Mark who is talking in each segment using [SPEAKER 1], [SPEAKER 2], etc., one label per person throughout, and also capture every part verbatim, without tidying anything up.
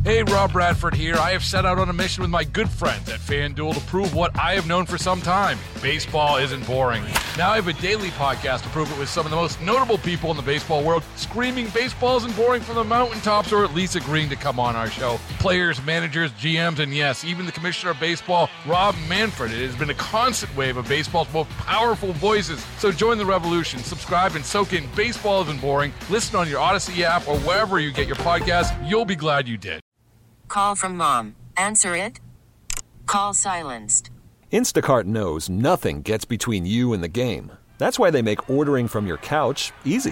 [SPEAKER 1] Hey, Rob Bradford here. I have set out on a mission with my good friends at FanDuel to prove what I have known for some time. Baseball isn't boring. Now I have a daily podcast to prove it with some of the most notable people in the baseball world, screaming baseball isn't boring from the mountaintops, or at least agreeing to come on our show. Players, managers, G Ms, and yes, even the commissioner of baseball, Rob Manfred. It has been a constant wave of baseball's most powerful voices. So join the revolution. Subscribe and soak in Baseball Isn't Boring. Listen on your Odyssey app or wherever you get your podcasts. You'll be glad you did.
[SPEAKER 2] Call from mom. Answer it. Call silenced.
[SPEAKER 3] Instacart knows nothing gets between you and the game. That's why they make ordering from your couch easy.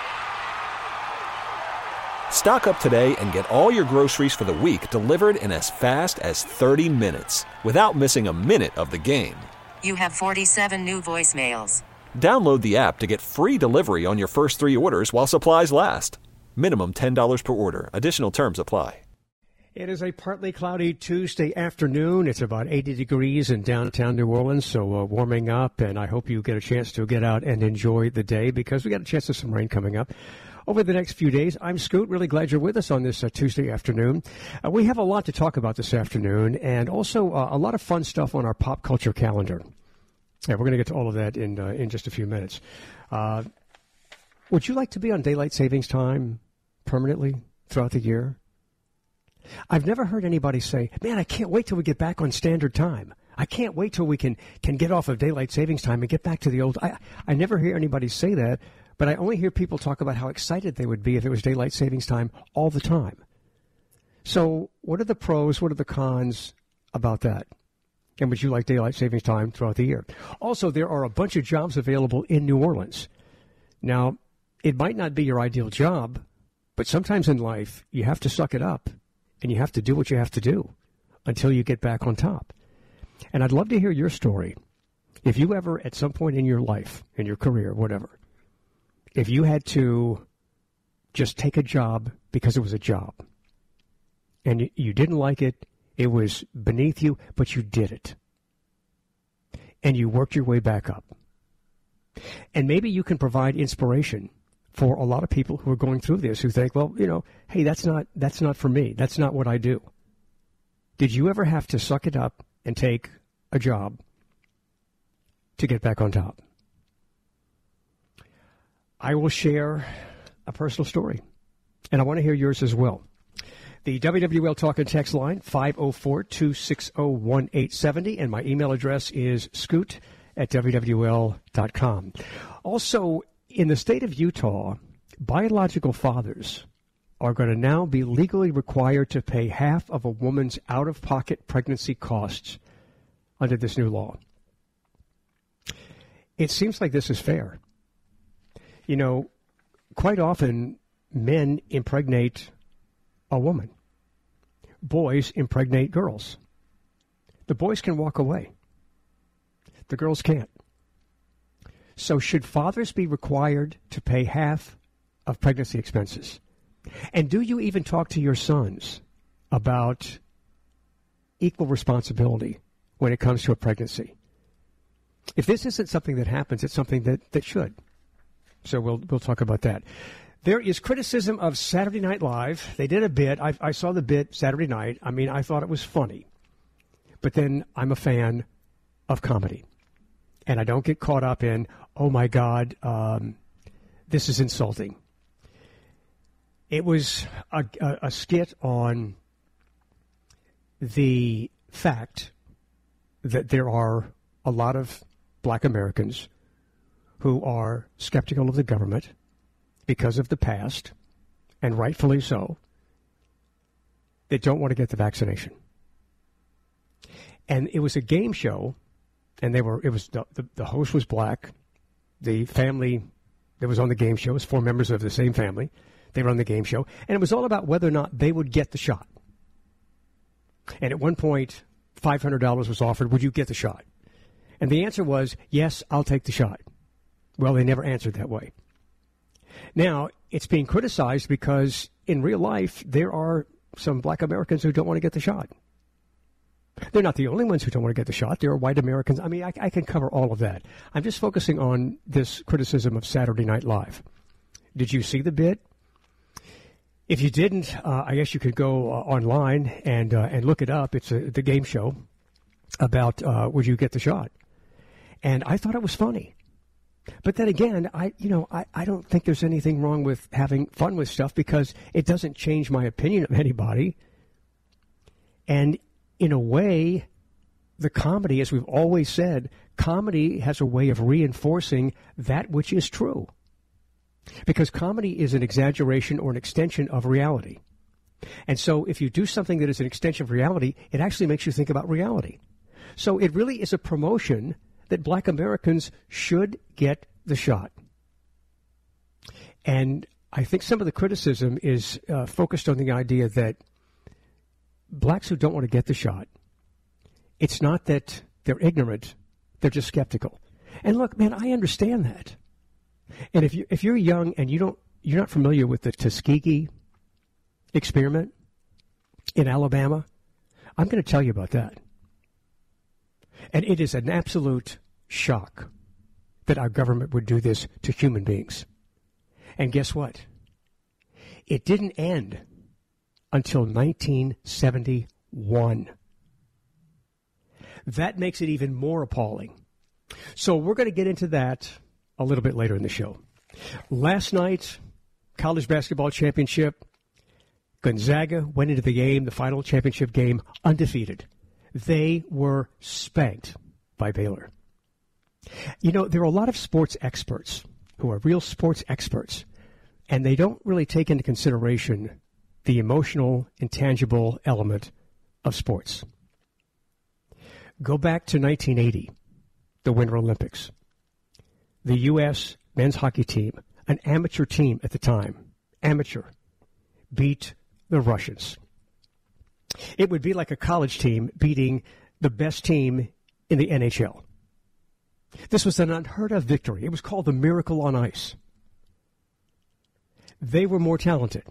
[SPEAKER 3] Stock up today and get all your groceries for the week delivered in as fast as thirty minutes without missing a minute of the game.
[SPEAKER 2] You have forty-seven new voicemails.
[SPEAKER 3] Download the app to get free delivery on your first three orders while supplies last. Minimum ten dollars per order. Additional terms apply.
[SPEAKER 4] It is a partly cloudy Tuesday afternoon. It's about eighty degrees in downtown New Orleans, so uh, warming up, and I hope you get a chance to get out and enjoy the day because we got a chance of some rain coming up over the next few days. I'm Scoot. Really glad you're with us on this uh, Tuesday afternoon. Uh, we have a lot to talk about this afternoon, and also uh, a lot of fun stuff on our pop culture calendar. Yeah, we're going to get to all of that in uh, in just a few minutes. Uh, would you like to be on daylight savings time permanently throughout the year? I've never heard anybody say, man, I can't wait till we get back on standard time. I can't wait till we can, can get off of daylight savings time and get back to the old. I, I never hear anybody say that, but I only hear people talk about how excited they would be if it was daylight savings time all the time. So what are the pros? What are the cons about that? And would you like daylight savings time throughout the year? Also, there are a bunch of jobs available in New Orleans. Now, it might not be your ideal job, but sometimes in life, you have to suck it up. And you have to do what you have to do until you get back on top. And I'd love to hear your story. If you ever, at some point in your life, in your career, whatever, if you had to just take a job because it was a job, and you, you didn't like it, it was beneath you, but you did it, and you worked your way back up. And maybe you can provide inspiration for a lot of people who are going through this, who think, well, you know, hey, that's not that's not for me. That's not what I do. Did you ever have to suck it up and take a job to get back on top? I will share a personal story, and I want to hear yours as well. The W W L Talk and Text line, five oh four, two six oh, one eight seven oh, and my email address is scoot at w w l dot com. Also, in the state of Utah, biological fathers are going to now be legally required to pay half of a woman's out-of-pocket pregnancy costs under this new law. It seems like this is fair. You know, quite often, men impregnate a woman. Boys impregnate girls. The boys can walk away. The girls can't. So should fathers be required to pay half of pregnancy expenses? And do you even talk to your sons about equal responsibility when it comes to a pregnancy? If this isn't something that happens, it's something that, that should. So we'll we'll talk about that. There is criticism of Saturday Night Live. They did a bit. I, I saw the bit Saturday night. I mean, I thought it was funny. But then I'm a fan of comedy. And I don't get caught up in, oh, my God, um, this is insulting. It was a, a, a skit on the fact that there are a lot of black Americans who are skeptical of the government because of the past, and rightfully so, that don't want to get the vaccination. And it was a game show. And they were. It was the, the the host was black. The family that was on the game show was four members of the same family. They were on the game show, and it was all about whether or not they would get the shot. And at one point, five hundred dollars was offered. Would you get the shot? And the answer was yes. I'll take the shot. Well, they never answered that way. Now it's being criticized because in real life there are some black Americans who don't want to get the shot. They're not the only ones who don't want to get the shot. There are white Americans. I mean, I, I can cover all of that. I'm just focusing on this criticism of Saturday Night Live. Did you see the bit? If you didn't, uh, I guess you could go uh, online and uh, and look it up. It's a, the game show about uh, would you get the shot? And I thought it was funny. But then again, I you know I, I don't think there's anything wrong with having fun with stuff because it doesn't change my opinion of anybody. And in a way, the comedy, as we've always said, comedy has a way of reinforcing that which is true. Because comedy is an exaggeration or an extension of reality. And so if you do something that is an extension of reality, it actually makes you think about reality. So it really is a promotion that black Americans should get the shot. And I think some of the criticism is uh, focused on the idea that blacks who don't want to get the shot, it's not that they're ignorant, they're just skeptical. And look, man, I understand that. And if you if you're young and you don't you're not familiar with the Tuskegee experiment in Alabama, I'm going to tell you about that. And it is an absolute shock that our government would do this to human beings. And guess what? It didn't end until nineteen seventy-one. That makes it even more appalling. So we're going to get into that a little bit later in the show. Last night, college basketball championship, Gonzaga went into the game, the final championship game, undefeated. They were spanked by Baylor. You know, there are a lot of sports experts who are real sports experts, and they don't really take into consideration the emotional, intangible element of sports. Go back to nineteen eighty, the Winter Olympics. The U S men's hockey team, an amateur team at the time, amateur, beat the Russians. It would be like a college team beating the best team in the N H L. This was an unheard of victory. It was called the Miracle on Ice. They were more talented.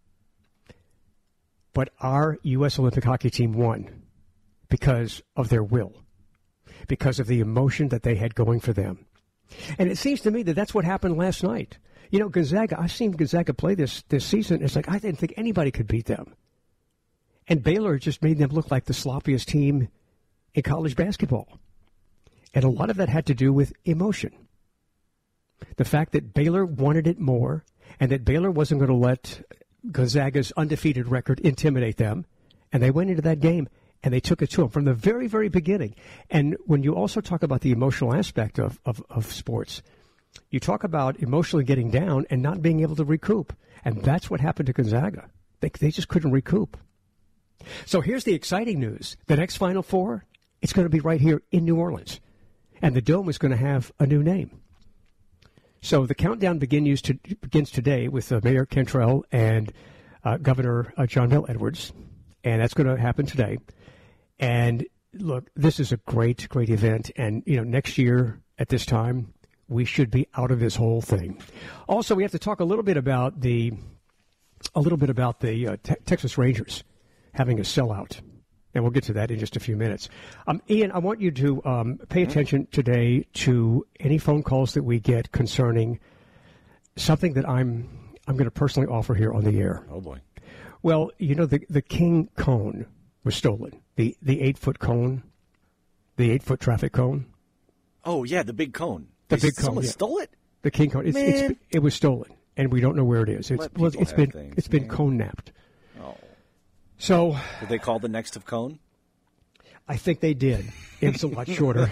[SPEAKER 4] But our U S Olympic hockey team won because of their will, because of the emotion that they had going for them. And it seems to me that that's what happened last night. You know, Gonzaga, I've seen Gonzaga play this, this season. It's like I didn't think anybody could beat them. And Baylor just made them look like the sloppiest team in college basketball. And a lot of that had to do with emotion. The fact that Baylor wanted it more and that Baylor wasn't going to let Gonzaga's undefeated record intimidate them. And they went into that game and they took it to them from the very, very beginning. And when you also talk about the emotional aspect of, of, of sports, you talk about emotionally getting down and not being able to recoup. And that's what happened to Gonzaga. They, they just couldn't recoup. So here's the exciting news. The next Final Four, it's going to be right here in New Orleans. And the Dome is going to have a new name. So the countdown begins, to, begins today with uh, Mayor Cantrell and uh, Governor uh, John Bel Edwards. And that's going to happen today. And look, this is a great, great event. And, you know, next year at this time, we should be out of this whole thing. Also, we have to talk a little bit about the, a little bit about the uh, te- Texas Rangers having a sellout. And we'll get to that in just a few minutes. Um, Ian, I want you to um, pay attention today to any phone calls that we get concerning something that I'm I'm going to personally offer here on the air.
[SPEAKER 5] Oh, boy.
[SPEAKER 4] Well, you know, the, the King cone was stolen. The the eight-foot cone, the eight-foot traffic cone.
[SPEAKER 5] Oh, yeah, the big cone.
[SPEAKER 4] The
[SPEAKER 5] Is
[SPEAKER 4] big cone,
[SPEAKER 5] Someone
[SPEAKER 4] yeah.
[SPEAKER 5] stole it?
[SPEAKER 4] The King cone. It's, it's, it was stolen, and we don't know where it is. It's,
[SPEAKER 5] Let
[SPEAKER 4] well,
[SPEAKER 5] people
[SPEAKER 4] it's
[SPEAKER 5] have
[SPEAKER 4] been
[SPEAKER 5] things,
[SPEAKER 4] it's been
[SPEAKER 5] man.
[SPEAKER 4] cone-napped.
[SPEAKER 5] Oh.
[SPEAKER 4] So
[SPEAKER 5] Did they call the next of cone?
[SPEAKER 4] I think they did. It's a lot shorter.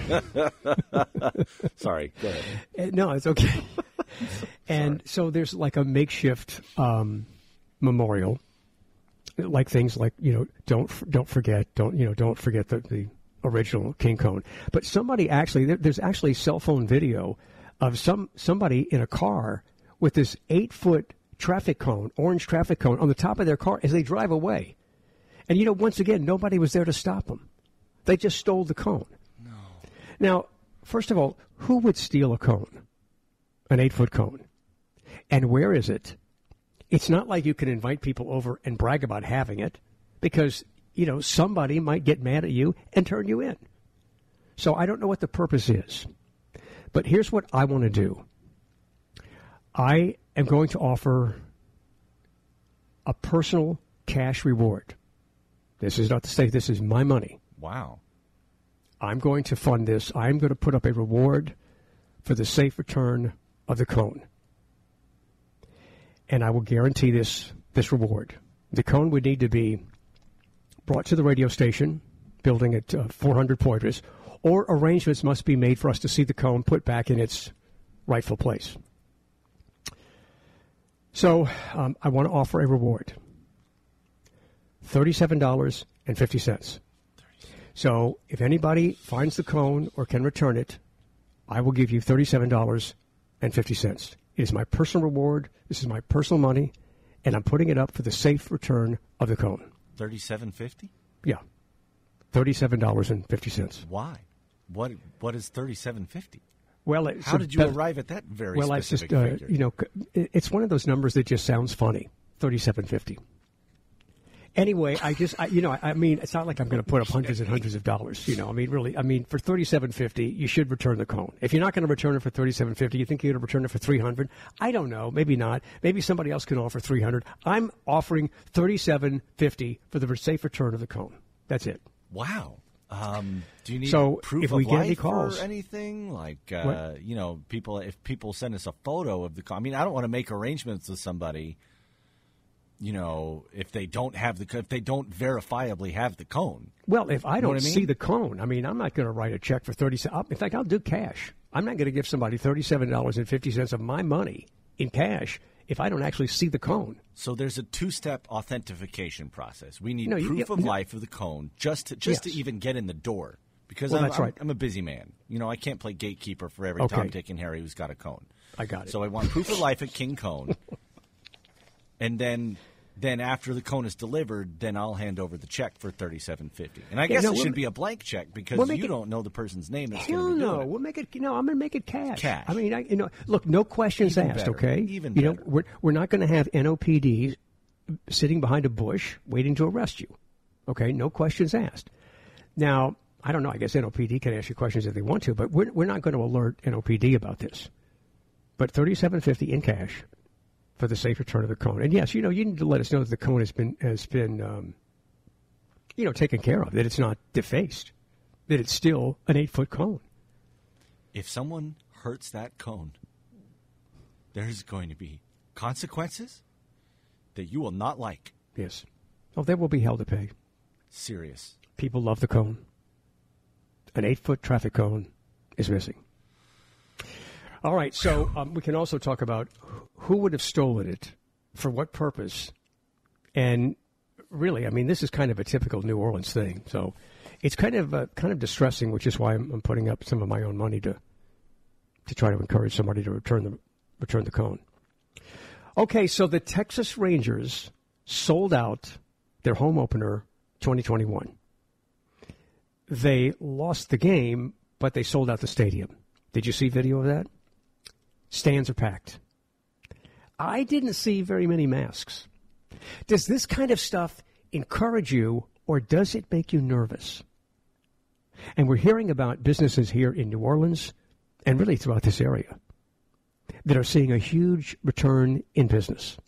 [SPEAKER 5] Sorry, go ahead.
[SPEAKER 4] Uh, No, it's okay. And so there's like a makeshift um, memorial, like things like, you know, don't don't forget, don't you know, don't forget the, the original King Cone. But somebody actually, there, there's actually cell phone video of some somebody in a car with this eight foot traffic cone, orange traffic cone, on the top of their car as they drive away. And you know, once again, nobody was there to stop them. They just stole the cone.
[SPEAKER 5] No.
[SPEAKER 4] Now, first of all, who would steal a cone? An eight-foot cone. And where is it? It's not like you can invite people over and brag about having it because, you know, somebody might get mad at you and turn you in. So I don't know what the purpose is. But here's what I want to do. I am going to offer a personal cash reward. This is not to say this is my money.
[SPEAKER 5] Wow.
[SPEAKER 4] I'm going to fund this. I'm going to put up a reward for the safe return of the cone. And I will guarantee this this reward. The cone would need to be brought to the radio station, building at uh, four hundred Poitras, or arrangements must be made for us to see the cone put back in its rightful place. So um, I want to offer a reward, thirty-seven dollars and fifty cents. So if anybody finds the cone or can return it, I will give you thirty-seven dollars and fifty cents. It is my personal reward. This is my personal money, and I'm putting it up for the safe return of the cone.
[SPEAKER 5] Thirty-seven fifty.
[SPEAKER 4] Yeah, thirty-seven dollars and fifty cents.
[SPEAKER 5] Why? What? What is thirty-seven fifty?
[SPEAKER 4] Well, it's
[SPEAKER 5] how
[SPEAKER 4] a,
[SPEAKER 5] did you arrive at that very
[SPEAKER 4] well,
[SPEAKER 5] specific
[SPEAKER 4] Well, I
[SPEAKER 5] figure?
[SPEAKER 4] just uh, you know, it's one of those numbers that just sounds funny. Thirty-seven fifty. Anyway, I just, I, you know, I, I mean, it's not like I'm going to put up hundreds and hundreds of dollars. You know, I mean, really, I mean, for thirty-seven fifty, you should return the cone. If you're not going to return it for thirty-seven fifty, you think you're going to return it for three hundred? I don't know. Maybe not. Maybe somebody else can offer three hundred. I'm offering thirty-seven fifty for the safe return of the cone. That's it.
[SPEAKER 5] Wow. Um, do you need
[SPEAKER 4] so
[SPEAKER 5] proof
[SPEAKER 4] if
[SPEAKER 5] of
[SPEAKER 4] we get
[SPEAKER 5] life
[SPEAKER 4] any calls,
[SPEAKER 5] or anything? Like, uh, you know, people, if people send us a photo of the cone, I mean, I don't want to make arrangements with somebody. You know, if they don't have the, if they don't verifiably have the cone.
[SPEAKER 4] Well, if I don't
[SPEAKER 5] you know I mean?
[SPEAKER 4] see the cone, I mean, I'm not going to write a check for thirty. In fact, I'll do cash. I'm not going to give somebody thirty-seven dollars and fifty cents of my money in cash if I don't actually see the cone.
[SPEAKER 5] So there's a two-step authentication process. We need
[SPEAKER 4] no, you,
[SPEAKER 5] proof
[SPEAKER 4] you,
[SPEAKER 5] of
[SPEAKER 4] no.
[SPEAKER 5] life of the cone just to, just
[SPEAKER 4] yes.
[SPEAKER 5] to even get in the door. Because
[SPEAKER 4] well,
[SPEAKER 5] I'm,
[SPEAKER 4] that's
[SPEAKER 5] I'm,
[SPEAKER 4] right.
[SPEAKER 5] I'm a busy man. You know, I can't play gatekeeper for every
[SPEAKER 4] okay.
[SPEAKER 5] Tom, Dick, and Harry who's got a cone.
[SPEAKER 4] I got it.
[SPEAKER 5] So I want proof of life at King Cone. And then then after the cone is delivered, then I'll hand over the check for thirty-seven fifty. And I
[SPEAKER 4] yeah,
[SPEAKER 5] guess
[SPEAKER 4] no,
[SPEAKER 5] it
[SPEAKER 4] we'll,
[SPEAKER 5] should be a blank check because
[SPEAKER 4] we'll
[SPEAKER 5] you
[SPEAKER 4] it,
[SPEAKER 5] don't know the person's name that's
[SPEAKER 4] hell
[SPEAKER 5] going to be
[SPEAKER 4] no.
[SPEAKER 5] doing it.
[SPEAKER 4] We'll make it. You know, I'm going to make it cash.
[SPEAKER 5] Cash.
[SPEAKER 4] I mean, I, you know, look, no questions
[SPEAKER 5] Even
[SPEAKER 4] asked.
[SPEAKER 5] better.
[SPEAKER 4] Okay.
[SPEAKER 5] Even
[SPEAKER 4] you
[SPEAKER 5] better.
[SPEAKER 4] know, we're we're not going to have N O P D sitting behind a bush waiting to arrest you. Okay. No questions asked. Now, I don't know. I guess N O P D can ask you questions if they want to, but we're we're not going to alert N O P D about this. But thirty-seven fifty in cash for the safe return of the cone. And yes, you know, you need to let us know that the cone has been has been, um, you know, taken care of. That it's not defaced. That it's still an eight foot cone.
[SPEAKER 5] If someone hurts that cone, there's going to be consequences that you will not like.
[SPEAKER 4] Yes. Oh, there will be hell to pay.
[SPEAKER 5] Serious.
[SPEAKER 4] People love the cone. An eight foot traffic cone is missing. All right, so um, we can also talk about who would have stolen it, for what purpose, and really, I mean, this is kind of a typical New Orleans thing. So it's kind of uh, kind of distressing, which is why I'm, I'm putting up some of my own money to to try to encourage somebody to return the return the cone. Okay, so the Texas Rangers sold out their home opener twenty twenty-one. They lost the game, but they sold out the stadium. Did you see video of that? Stands are packed. I didn't see very many masks. Does this kind of stuff encourage you, or does it make you nervous? And we're hearing about businesses here in New Orleans and really throughout this area that are seeing a huge return in business.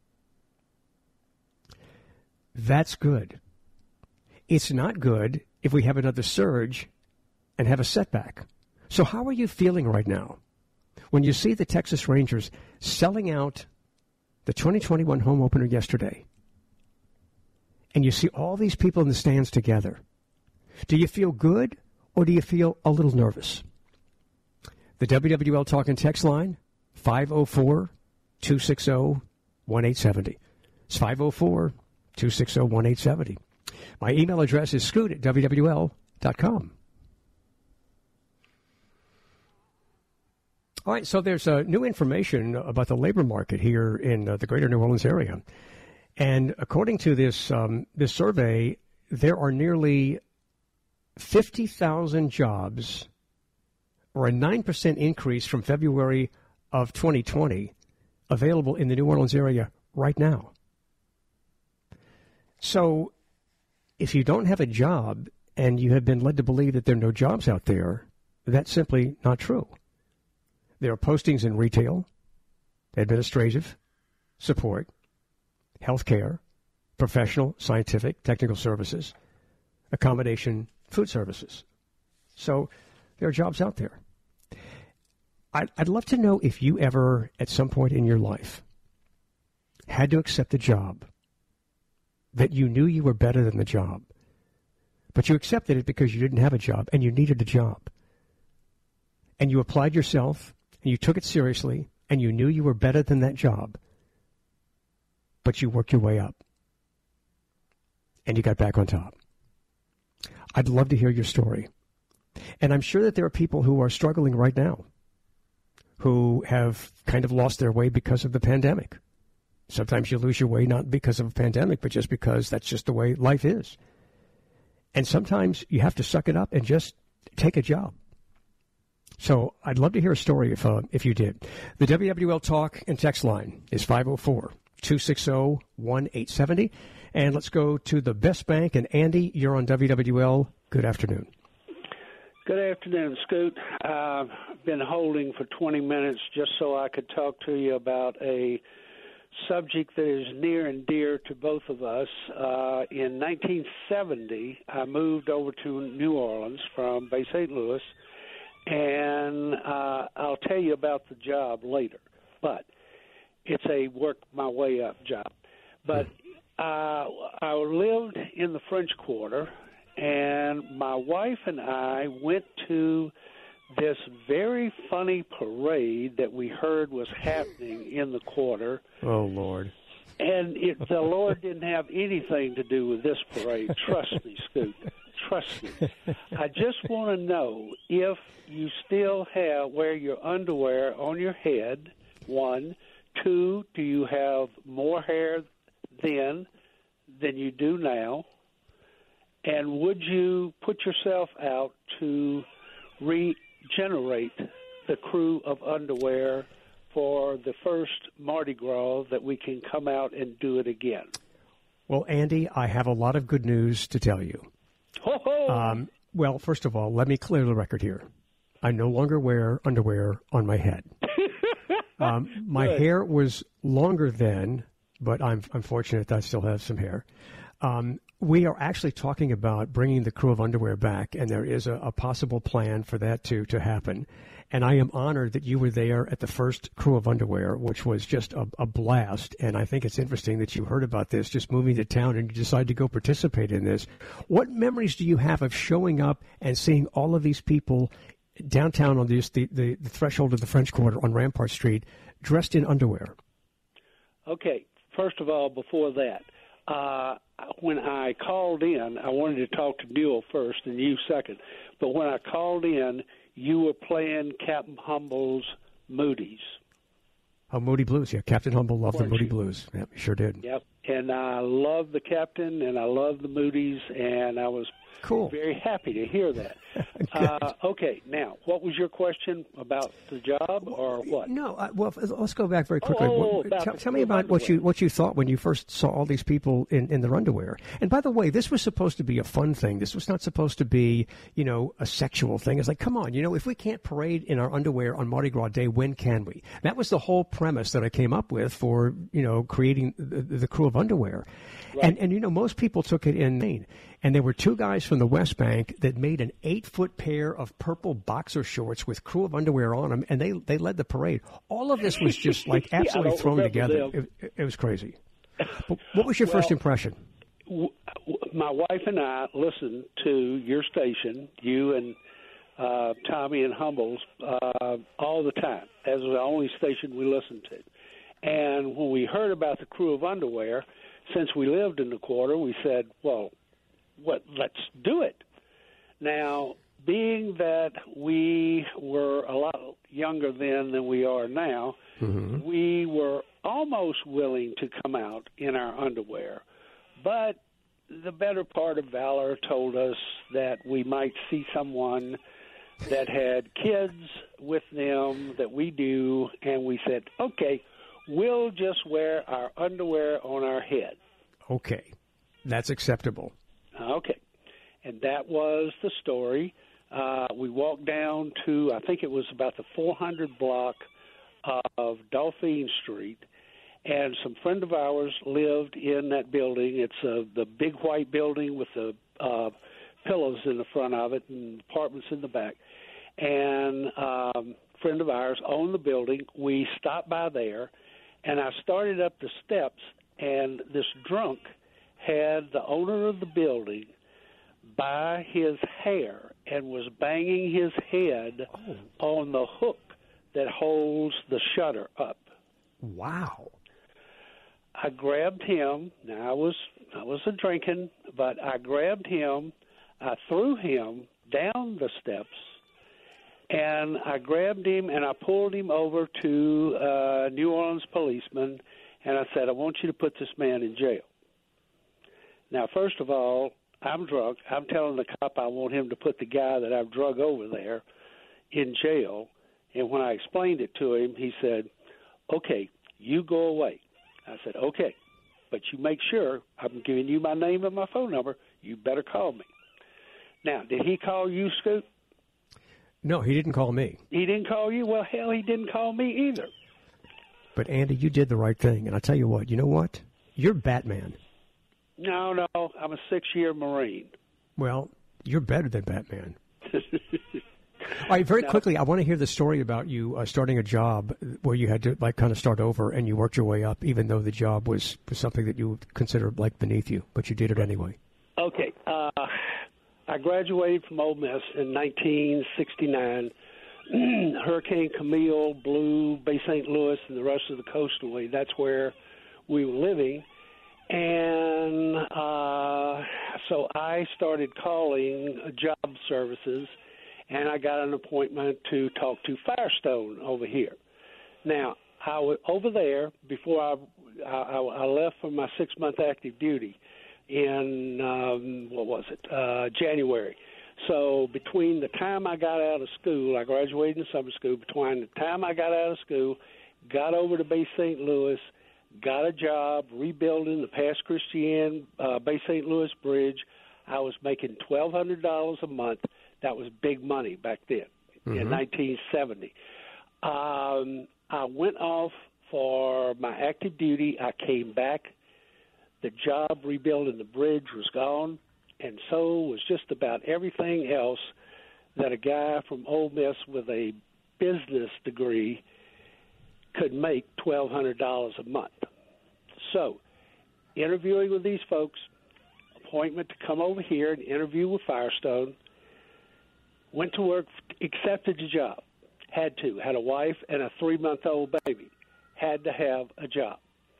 [SPEAKER 4] That's good. It's not good if we have another surge and have a setback. So how are you feeling right now when you see the Texas Rangers selling out the twenty twenty-one home opener yesterday, and you see all these people in the stands together? Do you feel good, or do you feel a little nervous? The W W L Talk and Text line, five oh four, two six oh, one eight seven oh. It's five oh four, two six oh, one eight seven oh. My email address is scoot at W W L dot com. All right, so there's uh, new information about the labor market here in uh, the greater New Orleans area. And according to this um, this survey, there are nearly fifty thousand jobs, or a nine percent increase from February of twenty twenty, available in the New Orleans area right now. So if you don't have a job and you have been led to believe that there are no jobs out there, that's simply not true. There are postings in retail, administrative, support, healthcare, professional, scientific, technical services, accommodation, food services. So there are jobs out there. I'd, I'd love to know if you ever, at some point in your life, had to accept a job that you knew you were better than the job, but you accepted it because you didn't have a job and you needed a job. And you applied yourself and you took it seriously and you knew you were better than that job, but you worked your way up and you got back on top. I'd love to hear your story. And I'm sure that there are people who are struggling right now who have kind of lost their way because of the pandemic. Sometimes you lose your way not because of a pandemic, but just because that's just the way life is. And sometimes you have to suck it up and just take a job. So I'd love to hear a story if uh, if you did. The W W L Talk and Text line is five oh four, two six oh, one eight seven oh. And let's go to the Best Bank. And Andy, you're on W W L. Good afternoon.
[SPEAKER 6] Good afternoon, Scoot. I've been holding for twenty minutes just so I could talk to you about a subject that is near and dear to both of us. Uh, in nineteen seventy, I moved over to New Orleans from Bay Saint Louis, and uh, I'll tell you about the job later. But it's a work my way up job. But uh, I lived in the French Quarter, and my wife and I went to this very funny parade that we heard was happening in the quarter.
[SPEAKER 4] Oh, Lord.
[SPEAKER 6] And it, the Lord didn't have anything to do with this parade. Trust me, Scoot. Trust me. I just want to know if you still have wear your underwear on your head, one. Two, do you have more hair then than you do now? And would you put yourself out to regenerate the crew of underwear for the first Mardi Gras that we can come out and do it again?
[SPEAKER 4] Well, Andy, I have a lot of good news to tell you.
[SPEAKER 6] Ho-ho!
[SPEAKER 4] Um, well, first of all, let me clear the record here. I no longer wear underwear on my head. um, my
[SPEAKER 6] Good.
[SPEAKER 4] hair was longer then, but I'm, I'm fortunate that I still have some hair. Um, we are actually talking about bringing the crew of underwear back, and there is a, a possible plan for that to, to happen. And I am honored that you were there at the first crew of underwear, which was just a, a blast. And I think it's interesting that you heard about this, just moving to town, and you decided to go participate in this. What memories do you have of showing up and seeing all of these people downtown on this, the, the, the threshold of the French Quarter on Rampart Street, dressed in underwear?
[SPEAKER 6] Okay, first of all, before that, uh, when I called in, I wanted to talk to Newell first and you second. But when I called in, you were playing Captain Humble's Moody's.
[SPEAKER 4] Oh, Moody Blues, yeah. Captain Humble loved the Moody
[SPEAKER 6] you?
[SPEAKER 4] Blues. Yeah, sure did.
[SPEAKER 6] Yep. And I love the Captain, and I love the Moody's, and I was
[SPEAKER 4] cool.
[SPEAKER 6] very happy to hear that. uh, okay, now, what was your question about the job or what?
[SPEAKER 4] No, uh, well, let's go back very quickly.
[SPEAKER 6] Oh,
[SPEAKER 4] what, tell,
[SPEAKER 6] the,
[SPEAKER 4] tell me about what you what you thought when you first saw all these people in, in their underwear. And by the way, this was supposed to be a fun thing. This was not supposed to be, you know, a sexual thing. It's like, come on, you know, if we can't parade in our underwear on Mardi Gras Day, when can we? That was the whole premise that I came up with for, you know, creating the, the crew of underwear. Right. And, and, you know, most people took it in Maine. And there were two guys from the West Bank that made an eight-foot pair of purple boxer shorts with crew of underwear on them, and they, they led the parade. All of this was just, like, absolutely yeah, thrown together. It, it was crazy. But what was your
[SPEAKER 6] well,
[SPEAKER 4] first impression?
[SPEAKER 6] W- w- my wife and I listened to your station, you and uh, Tommy and Humbles, uh, all the time. That was the only station we listened to. And when we heard about the crew of underwear, since we lived in the quarter, we said, well, what? Let's do it. Now, being that we were a lot younger then than we are now, mm-hmm. we were almost willing to come out in our underwear. But the better part of valor told us that we might see someone that had kids with them that we do, and we said, okay, we'll just wear our underwear on our head.
[SPEAKER 4] Okay. That's acceptable.
[SPEAKER 6] Okay. And that was the story. Uh, we walked down to, I think it was about the four hundred block of Dauphine Street, And some friend of ours lived in that building. It's uh, the big white building with the uh, pillows in the front of it and apartments in the back. And um, a friend of ours owned the building. We stopped by there, and I started up the steps, and this drunk had the owner of the building by his hair and was banging his head oh. on the hook that holds the shutter up.
[SPEAKER 4] Wow.
[SPEAKER 6] I grabbed him. Now, I was I wasn't drinking, but I grabbed him. I threw him down the steps, and I grabbed him, and I pulled him over to a New Orleans policeman, and I said, I want you to put this man in jail. Now, first of all, I'm drunk. I'm telling the cop I want him to put the guy that I've drug over there in jail. And when I explained it to him, he said, okay, you go away. I said, okay, but you make sure I'm giving you my name and my phone number. You better call me. Now, did he call you, Scoop?
[SPEAKER 4] No, he didn't call me.
[SPEAKER 6] He didn't call you? Well, hell, he didn't call me either.
[SPEAKER 4] But, Andy, you did the right thing. And I tell you what, you know what? You're Batman.
[SPEAKER 6] No, no, I'm a six-year Marine.
[SPEAKER 4] Well, you're better than Batman. All right, very
[SPEAKER 6] no.
[SPEAKER 4] quickly, I want to hear the story about you uh, starting a job where you had to, like, kind of start over and you worked your way up, even though the job was, was something that you considered, like, beneath you, but you did it anyway.
[SPEAKER 6] Okay. Uh, I graduated from Ole Miss in nineteen sixty-nine. Hurricane Camille blew Bay Saint Louis and the rest of the coast away. That's where we were living. And uh, so I started calling job services, and I got an appointment to talk to Firestone over here. Now, I was over there before I, I, I left for my six-month active duty in, um, what was it, uh, January. So between the time I got out of school, I graduated in summer school, between the time I got out of school, got over to Bay Saint Louis, got a job rebuilding the Pass Christian uh, Bay Saint Louis Bridge. I was making twelve hundred dollars a month. That was big money back then mm-hmm. in nineteen seventy. Um, I went off for my active duty. I came back. The job rebuilding the bridge was gone, and so was just about everything else that a guy from Ole Miss with a business degree could make twelve hundred dollars a month. So, interviewing with these folks, appointment to come over here and interview with Firestone, went to work, accepted the job, had to, had a wife and a three-month-old baby, had to have a job.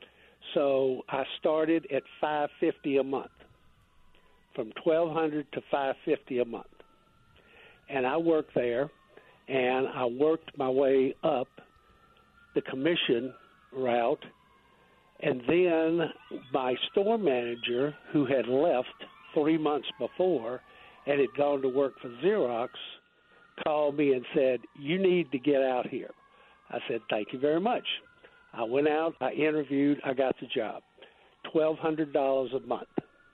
[SPEAKER 6] So I started at five hundred fifty dollars a month, from twelve hundred dollars to five hundred fifty dollars a month. And I worked there, and I worked my way up the commission route, and then my store manager, who had left three months before and had gone to work for Xerox, called me and said, you need to get out here. I said, thank you very much. I went out, I interviewed, I got the job, twelve hundred dollars a month.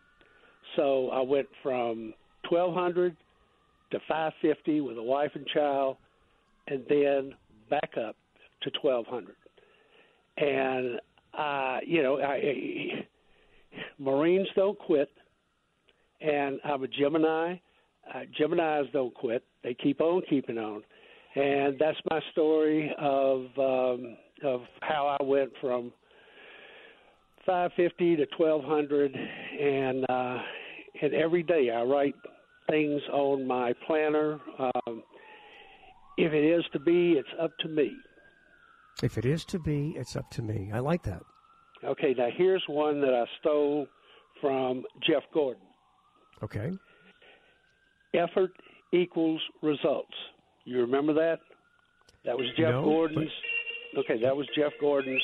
[SPEAKER 6] So I went from twelve hundred dollars to five hundred fifty dollars with a wife and child, and then back up to twelve hundred dollars. And, uh, you know, I, I, Marines don't quit, and I'm a Gemini. Uh, Geminis don't quit. They keep on keeping on. And that's my story of um, of how I went from five hundred fifty dollars to twelve hundred dollars, and, uh, and every day I write things on my planner. Um, if it is to be, it's up to me.
[SPEAKER 4] If it is to be, it's up to me. I like that.
[SPEAKER 6] Okay, now here's one that I stole from Jeff Gordon.
[SPEAKER 4] Okay.
[SPEAKER 6] Effort equals results. You remember that? That was Jeff
[SPEAKER 4] no,
[SPEAKER 6] Gordon's. But... Okay, that was Jeff Gordon's.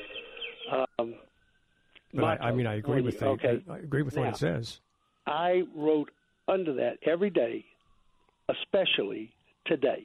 [SPEAKER 6] Um,
[SPEAKER 4] but I, I mean, I agree with
[SPEAKER 6] you, okay.
[SPEAKER 4] I, I agree with
[SPEAKER 6] now,
[SPEAKER 4] what it says.
[SPEAKER 6] I wrote under that every day, especially today.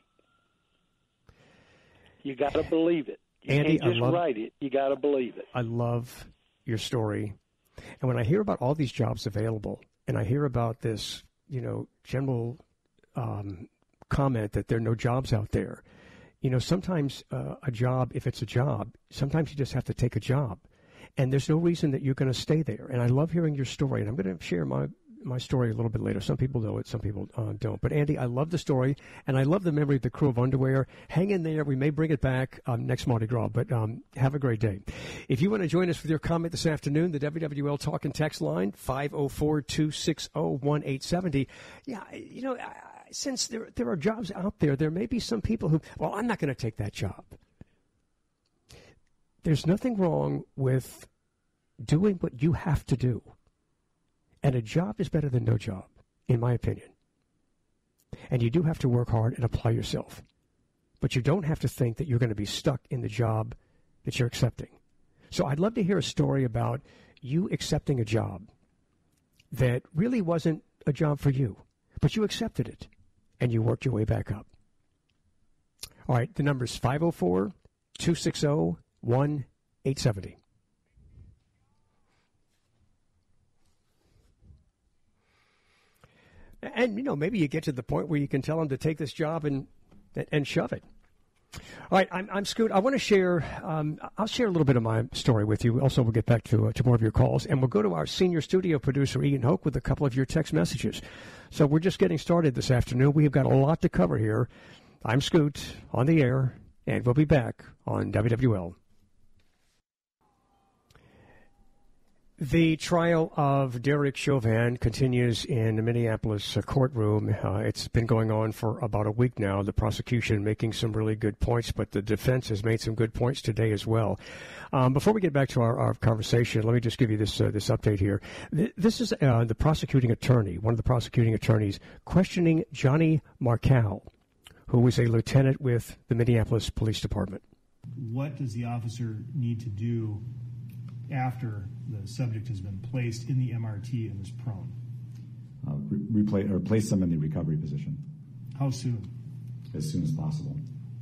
[SPEAKER 6] You got to believe it. You
[SPEAKER 4] Andy,
[SPEAKER 6] can't just
[SPEAKER 4] love,
[SPEAKER 6] write it. You got to believe it.
[SPEAKER 4] I love your story. And when I hear about all these jobs available, and I hear about this, you know, general um, comment that there are no jobs out there, You know, sometimes uh, a job, if it's a job, sometimes you just have to take a job. And there's no reason that you're going to stay there. And I love hearing your story. And I'm going to share my, my story a little bit later. Some people know it, some people uh, don't. But, Andy, I love the story. And I love the memory of the crew of underwear. Hang in there. We may bring it back um, next Mardi Gras. But um, have a great day. If you want to join us with your comment this afternoon, the W W L Talk and Text line, five oh four, two six oh, one eight seven oh. Yeah, you know, I, since there there are jobs out there, there may be some people who, well, I'm not going to take that job. There's nothing wrong with doing what you have to do. And a job is better than no job, in my opinion. And you do have to work hard and apply yourself. But you don't have to think that you're going to be stuck in the job that you're accepting. So I'd love to hear a story about you accepting a job that really wasn't a job for you, but you accepted it. And you worked your way back up. All right, the number is five oh four, two six oh, one eight seven oh. And, you know, maybe you get to the point where you can tell them to take this job and and shove it. All right, I'm, I'm Scoot. I want to share, um, I'll share a little bit of my story with you. Also, we'll get back to, uh, to more of your calls. And we'll go to our senior studio producer, Ian Hoke, with a couple of your text messages. So we're just getting started this afternoon. We've got a lot to cover here. I'm Scoot on the air, and we'll be back on W W L. The trial of Derek Chauvin continues in the Minneapolis uh, courtroom. Uh, it's been going on for about a week now. The prosecution making some really good points, but the defense has made some good points today as well. Um, before we get back to our, our conversation, let me just give you this uh, this update here. Th- this is uh, the prosecuting attorney, one of the prosecuting attorneys, questioning Johnny Marcal, who was a lieutenant with the Minneapolis Police Department.
[SPEAKER 7] What does the officer need to do after the subject has been placed in the M R T and is prone?
[SPEAKER 8] Uh, re- replace, or place them in the recovery position.
[SPEAKER 7] How soon?
[SPEAKER 8] As soon as possible.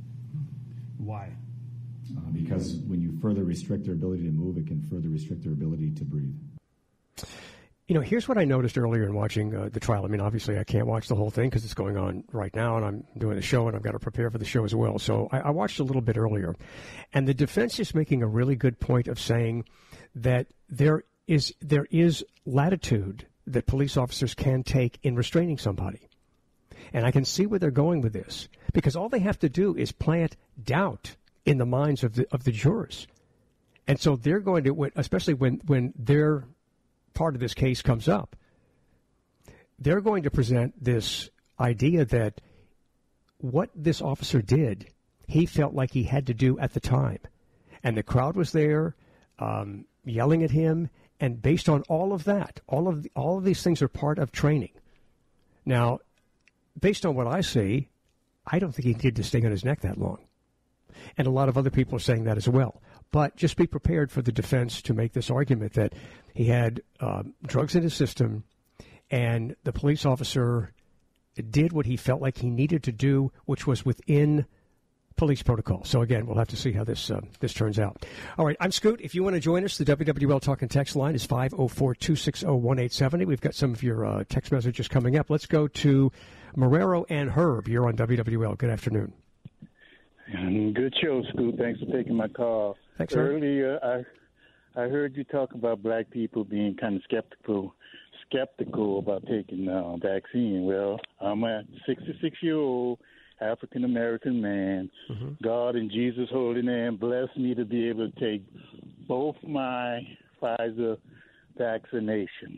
[SPEAKER 7] Why?
[SPEAKER 8] Uh, because when you further restrict their ability to move, it can further restrict their ability to breathe.
[SPEAKER 4] You know, here's what I noticed earlier in watching uh, the trial. I mean, obviously, I can't watch the whole thing because it's going on right now, and I'm doing the show, and I've got to prepare for the show as well. So I, I watched a little bit earlier. And the defense is making a really good point of saying that there is there is latitude that police officers can take in restraining somebody. And I can see where they're going with this, because all they have to do is plant doubt in the minds of the of the jurors. And so they're going to, especially when, when their part of this case comes up, they're going to present this idea that what this officer did, he felt like he had to do at the time. And the crowd was there um, yelling at him. And based on all of that, all of the, all of these things are part of training. Now, based on what I see, I don't think he needed to stay on his neck that long. And a lot of other people are saying that as well. But just be prepared for the defense to make this argument that he had um, drugs in his system and the police officer did what he felt like he needed to do, which was within police protocol. So, again, we'll have to see how this uh, this turns out. All right, I'm Scoot. If you want to join us, the W W L Talk and Text line is five oh four, two six oh, one eight seven oh. We've got some of your uh, text messages coming up. Let's go to Marrero and Herb. You're on W W L. Good afternoon.
[SPEAKER 9] Good show, Scoot. Thanks for taking my call.
[SPEAKER 4] Thanks, Herb.
[SPEAKER 9] Earlier, I I heard you talk about black people being kind of skeptical skeptical about taking uh, vaccine. Well, I'm a sixty-six-year-old African-American man. Mm-hmm. God in Jesus' holy name blessed me to be able to take both my Pfizer vaccinations.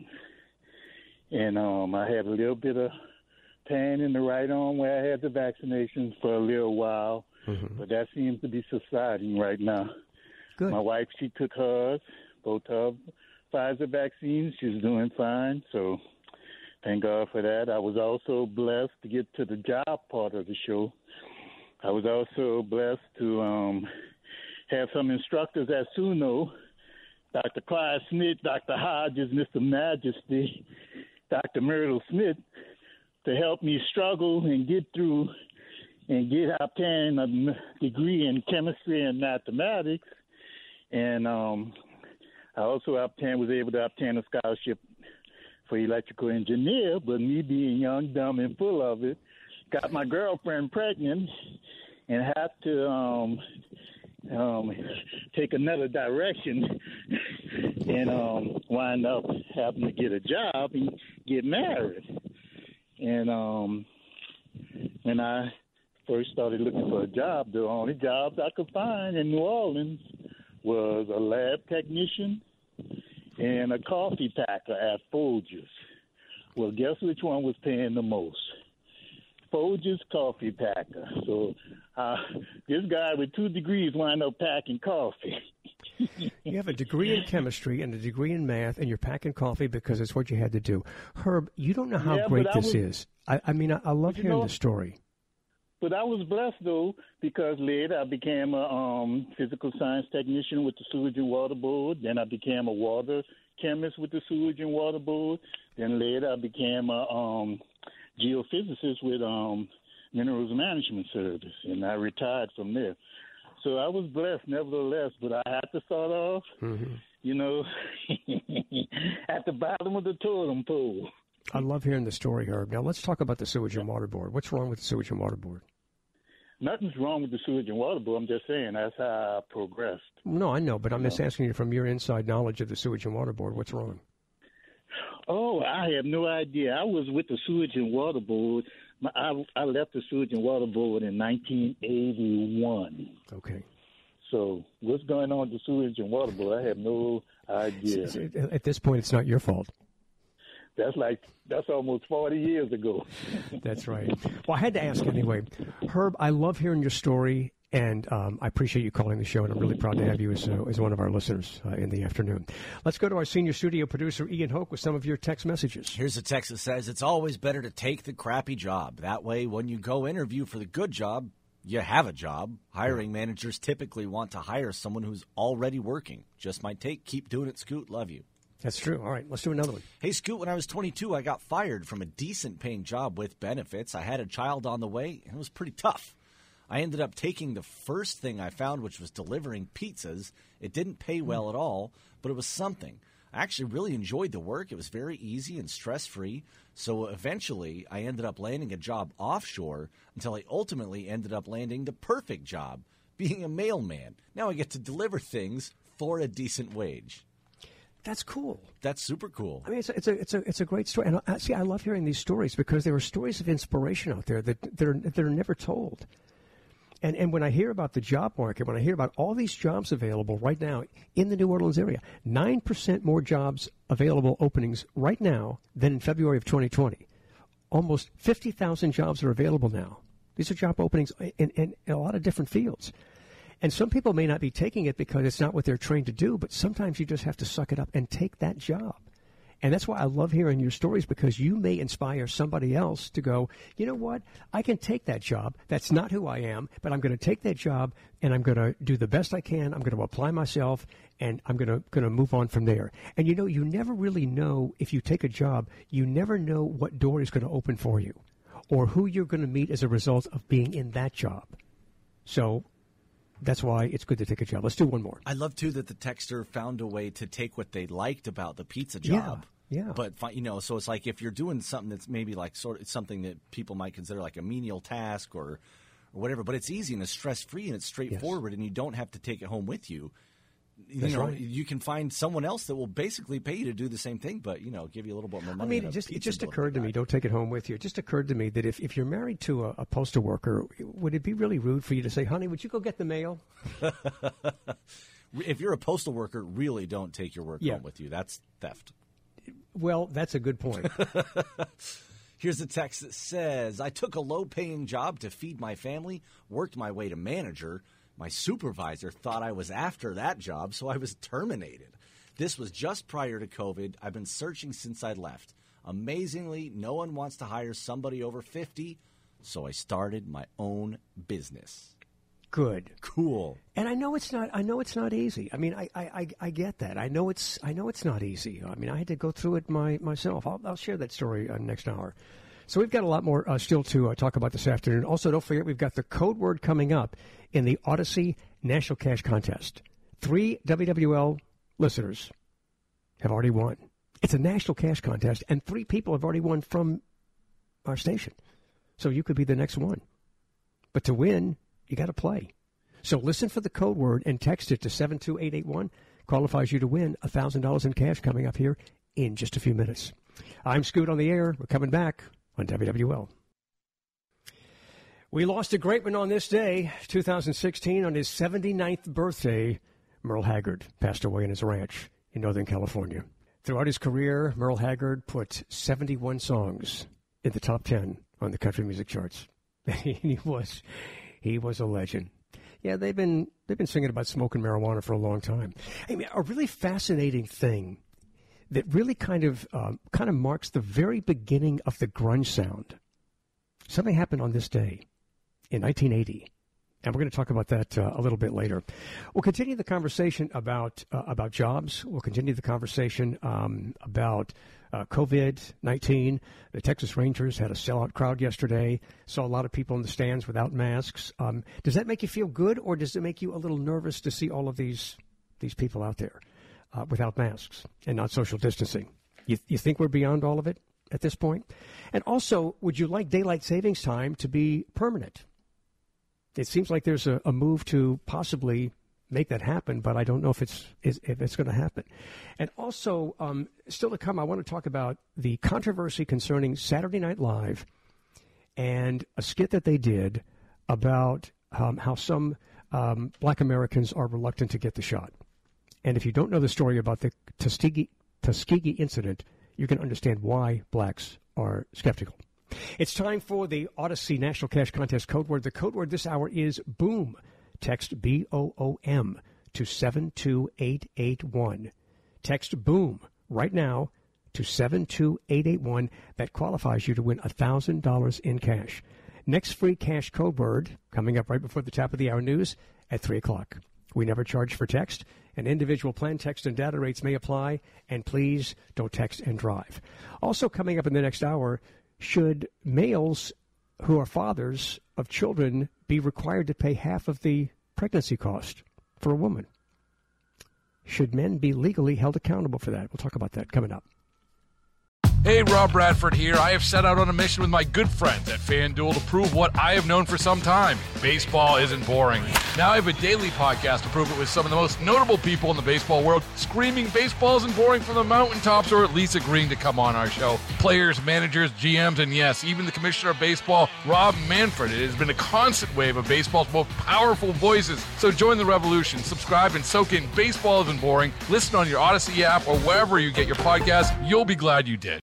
[SPEAKER 9] And um, I had a little bit of pain in the right arm where I had the vaccinations for a little while, mm-hmm. but that seems to be subsiding right now.
[SPEAKER 4] Good.
[SPEAKER 9] My wife, she took hers, both of Pfizer vaccines. She's doing fine, so thank God for that. I was also blessed to get to the job part of the show. I was also blessed to um, have some instructors at Suno, Doctor Clyde Smith, Doctor Hodges, Mister Majesty, Doctor Myrtle Smith, to help me struggle and get through and get obtain a degree in chemistry and mathematics. And um, I also obtained, was able to obtain a scholarship for electrical engineer, but me being young, dumb, and full of it, got my girlfriend pregnant, and have to um, um, take another direction and um, wind up having to get a job and get married. And um, when I first started looking for a job, the only jobs I could find in New Orleans was a lab technician and a coffee packer at Folgers. Well, guess which one was paying the most? Folgers coffee packer. So uh, this guy with two degrees wound up packing coffee.
[SPEAKER 4] You have a degree in chemistry and a degree in math, and you're packing coffee because it's what you had to do. Herb, you don't know how
[SPEAKER 9] yeah,
[SPEAKER 4] great this
[SPEAKER 9] was,
[SPEAKER 4] is. I, I mean, I, I love hearing
[SPEAKER 9] know,
[SPEAKER 4] the story.
[SPEAKER 9] But I was blessed, though, because later I became a um, physical science technician with the Sewage and Water Board. Then I became a water chemist with the Sewage and Water Board. Then later I became a um, geophysicist with um, Minerals Management Service, and I retired from there. So I was blessed, nevertheless, but I had to start off, mm-hmm. you know, at the bottom of the totem pole.
[SPEAKER 4] I love hearing the story, Herb. Now let's talk about the Sewage and Water Board. What's wrong with the Sewage and Water Board?
[SPEAKER 9] Nothing's wrong with the Sewage and Water Board. I'm just saying that's how I progressed.
[SPEAKER 4] No, I know, but I'm just asking you from your inside knowledge of the Sewage and Water Board, what's wrong?
[SPEAKER 9] Oh, I have no idea. I was with the Sewage and Water Board. I, I left the Sewage and Water Board in nineteen eighty-one.
[SPEAKER 4] Okay.
[SPEAKER 9] So what's going on with the Sewage and Water Board? I have no idea.
[SPEAKER 4] At this point, it's not your fault.
[SPEAKER 9] That's like, that's almost forty years ago.
[SPEAKER 4] That's right. Well, I had to ask anyway. Herb, I love hearing your story, and um, I appreciate you calling the show, and I'm really proud to have you as, uh, as one of our listeners uh, in the afternoon. Let's go to our senior studio producer, Ian Hoke, with some of your text messages.
[SPEAKER 5] Here's a text that says, it's always better to take the crappy job. That way, when you go interview for the good job, you have a job. Hiring managers typically want to hire someone who's already working. Just my take. Keep doing it, Scoot. Love you.
[SPEAKER 4] That's true. All right, let's do another one.
[SPEAKER 5] Hey, Scoot, when I was twenty-two, I got fired from a decent-paying job with benefits. I had a child on the way, and it was pretty tough. I ended up taking the first thing I found, which was delivering pizzas. It didn't pay well at all, but it was something. I actually really enjoyed the work. It was very easy and stress-free. So eventually, I ended up landing a job offshore until I ultimately ended up landing the perfect job, being a mailman. Now I get to deliver things for a decent wage.
[SPEAKER 4] That's cool.
[SPEAKER 5] That's super cool.
[SPEAKER 4] I mean, it's a, it's a it's a it's a great story. And I, see, I love hearing these stories because there are stories of inspiration out there that that are that are never told. And and when I hear about the job market, when I hear about all these jobs available right now in the New Orleans area, nine percent more jobs available openings right now than in February of twenty twenty. Almost fifty thousand jobs are available now. These are job openings in, in, in a lot of different fields. And some people may not be taking it because it's not what they're trained to do, but sometimes you just have to suck it up and take that job. And that's why I love hearing your stories, because you may inspire somebody else to go, you know what, I can take that job. That's not who I am, but I'm going to take that job and I'm going to do the best I can. I'm going to apply myself and I'm going to going to move on from there. And, you know, you never really know if you take a job, you never know what door is going to open for you or who you're going to meet as a result of being in that job. So that's why it's good to take a job. Let's do one more.
[SPEAKER 5] I love, too, that the texter found a way to take what they liked about the pizza job.
[SPEAKER 4] Yeah, yeah.
[SPEAKER 5] But, you know, so it's like if you're doing something that's maybe like sort of something that people might consider like a menial task or, or whatever, but it's easy and it's stress-free and it's straightforward, yes, and you don't have to take it home with you. You
[SPEAKER 4] That's
[SPEAKER 5] know,
[SPEAKER 4] right.
[SPEAKER 5] You can find someone else that will basically pay you to do the same thing, but, you know, give you a little bit more money.
[SPEAKER 4] I mean, it just, it just occurred to me, don't take it home with you. It just occurred to me that if, if you're married to a, a postal worker, would it be really rude for you to say, honey, would you go get the mail?
[SPEAKER 5] If you're a postal worker, really don't take your work
[SPEAKER 4] yeah.
[SPEAKER 5] home with you. That's theft.
[SPEAKER 4] Well, that's a good point.
[SPEAKER 5] Here's a text that says, I took a low-paying job to feed my family, worked my way to manager. My supervisor thought I was after that job, so I was terminated. This was just prior to COVID. I've been searching since I left. Amazingly, no one wants to hire somebody over fifty, so I started my own business.
[SPEAKER 4] Good.
[SPEAKER 5] Cool.
[SPEAKER 4] And I know it's not I know it's not easy. I mean, I, I, I get that. I know it's I know it's not easy. I mean, I had to go through it my, myself. I'll, I'll share that story uh, next hour. So we've got a lot more uh, still to uh, talk about this afternoon. Also, don't forget, we've got the code word coming up in the Odyssey National Cash Contest. Three W W L listeners have already won. It's a national cash contest, and three people have already won from our station. So you could be the next one. But to win, you got to play. So listen for the code word and text it to seven two eight eight one. Qualifies you to win one thousand dollars in cash coming up here in just a few minutes. I'm Scoot on the air. We're coming back on W W L. We lost a great one on this day, two thousand sixteen, on his seventy-ninth birthday. Merle Haggard passed away in his ranch in Northern California. Throughout his career, Merle Haggard put seventy-one songs in the top ten on the country music charts. he was he was a legend. Yeah, they've been they've been singing about smoking marijuana for a long time. I mean, a really fascinating thing that really kind of um, kind of marks the very beginning of the grunge sound. Something happened on this day in nineteen eighty, and we're going to talk about that uh, a little bit later. We'll continue the conversation about uh, about jobs. We'll continue the conversation um, about uh, COVID nineteen. The Texas Rangers had a sellout crowd yesterday. Saw a lot of people in the stands without masks. Um, does that make you feel good, or does it make you a little nervous to see all of these these people out there uh, without masks and not social distancing? You, you think we're beyond all of it at this point? And also, would you like daylight savings time to be permanent? It seems like there's a, a move to possibly make that happen, but I don't know if it's if it's going to happen. And also, um, still to come, I want to talk about the controversy concerning Saturday Night Live and a skit that they did about um, how some um, black Americans are reluctant to get the shot. And if you don't know the story about the Tuskegee, Tuskegee incident, you can understand why blacks are skeptical. It's time for the Odyssey National Cash Contest code word. The code word this hour is BOOM. Text B O O M to seven two eight eight one. Text BOOM right now to seven two eight eight one. That qualifies you to win one thousand dollars in cash. Next free cash code word coming up right before the top of the hour news at three o'clock. We never charge for text, and individual plan text and data rates may apply, and please don't text and drive. Also coming up in the next hour, should males who are fathers of children be required to pay half of the pregnancy cost for a woman? Should men be legally held accountable for that? We'll talk about that coming up.
[SPEAKER 1] Hey, Rob Bradford here. I have set out on a mission with my good friends at FanDuel to prove what I have known for some time. Baseball isn't boring. Now I have a daily podcast to prove it with some of the most notable people in the baseball world, screaming baseball isn't boring from the mountaintops, or at least agreeing to come on our show. Players, managers, G Ms, and yes, even the commissioner of baseball, Rob Manfred. It has been a constant wave of baseball's most powerful voices. So join the revolution. Subscribe and soak in Baseball Isn't Boring. Listen on your Odyssey app or wherever you get your podcasts. You'll be glad you did.